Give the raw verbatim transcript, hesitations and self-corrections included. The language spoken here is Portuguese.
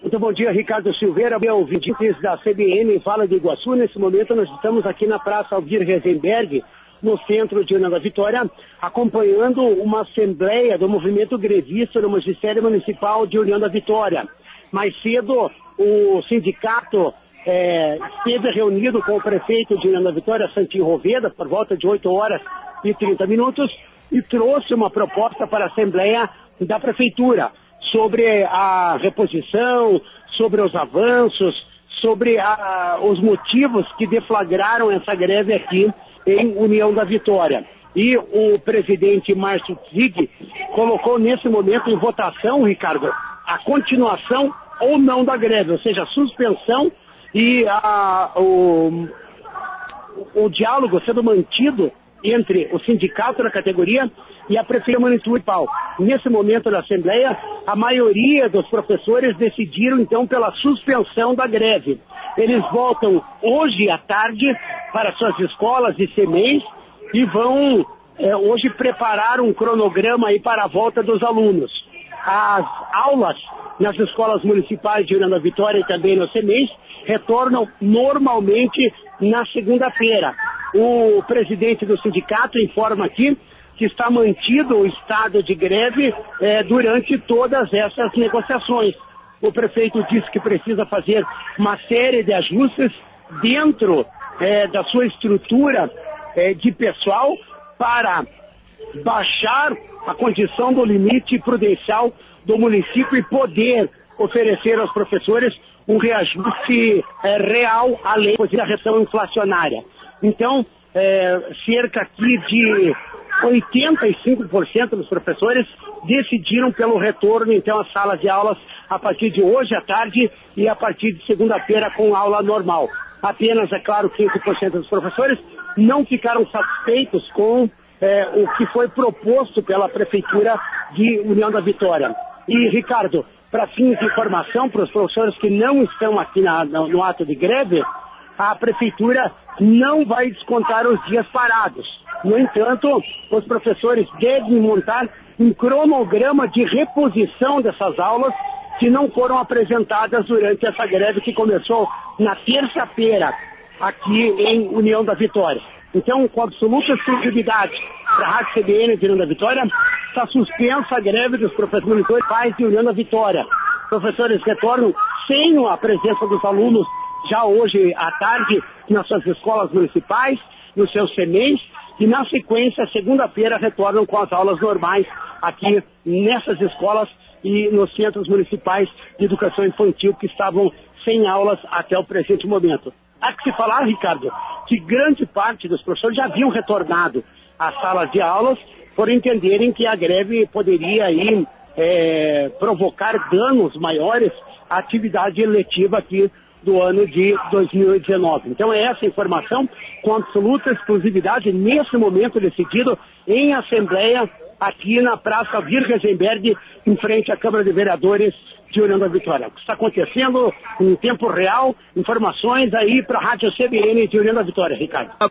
Muito bom dia, Ricardo Silveira, ouvintes da C B N Fala de Iguaçu. Nesse momento nós estamos aqui na Praça Aldir Reisenberg, no centro de União da Vitória, acompanhando uma assembleia do movimento grevista do Magistério Municipal de União da Vitória. Mais cedo, o sindicato é, esteve reunido com o prefeito de União da Vitória, Santinho Roveda, por volta de oito horas e trinta minutos, e trouxe uma proposta para a assembleia da prefeitura sobre a reposição, sobre os avanços, sobre a, os motivos que deflagraram essa greve aqui em União da Vitória. E o presidente Márcio Zig colocou nesse momento em votação, Ricardo, a continuação ou não da greve, ou seja, a suspensão e a, o, o diálogo sendo mantido entre o sindicato da categoria e a Prefeitura Municipal. Nesse momento da Assembleia, a maioria dos professores decidiram então pela suspensão da greve. Eles voltam hoje à tarde para suas escolas e C M E Is e vão é, hoje preparar um cronograma aí para a volta dos alunos. As aulas nas escolas municipais de União da Vitória e também nos C M E Is retornam normalmente na segunda-feira. O presidente do sindicato informa aqui que está mantido o estado de greve eh, durante todas essas negociações. O prefeito disse que precisa fazer uma série de ajustes dentro eh, da sua estrutura eh, de pessoal para baixar a condição do limite prudencial do município e poder oferecer aos professores um reajuste eh, real além da redução inflacionária. Então, é, cerca aqui de oitenta e cinco por cento dos professores decidiram pelo retorno, então, às salas de aulas a partir de hoje à tarde e a partir de segunda-feira com aula normal. Apenas, é claro, quinze por cento dos professores não ficaram satisfeitos com é, o que foi proposto pela Prefeitura de União da Vitória. E, Ricardo, para fins de informação, para os professores que não estão aqui na, no, no ato de greve, a Prefeitura não vai descontar os dias parados. No entanto, os professores devem montar um cronograma de reposição dessas aulas que não foram apresentadas durante essa greve que começou na terça-feira aqui em União da Vitória. Então, com absoluta exclusividade para a Rádio C B N de União da Vitória, está suspensa a greve dos professores municipais de União da Vitória. Os professores retornam sem a presença dos alunos já hoje à tarde nas suas escolas municipais, nos seus C M E Is, e na sequência, segunda-feira, retornam com as aulas normais aqui nessas escolas e nos centros municipais de educação infantil que estavam sem aulas até o presente momento. Há que se falar, Ricardo, que grande parte dos professores já haviam retornado às salas de aulas por entenderem que a greve poderia aí, é, provocar danos maiores à atividade letiva aqui do ano de dois mil e dezenove. Então é essa informação com absoluta exclusividade nesse momento decidido em assembleia aqui na Praça Aldir Reisenberg, em frente à Câmara de Vereadores de União da Vitória. O que está acontecendo em tempo real, informações aí para a Rádio C B N de União da Vitória, Ricardo.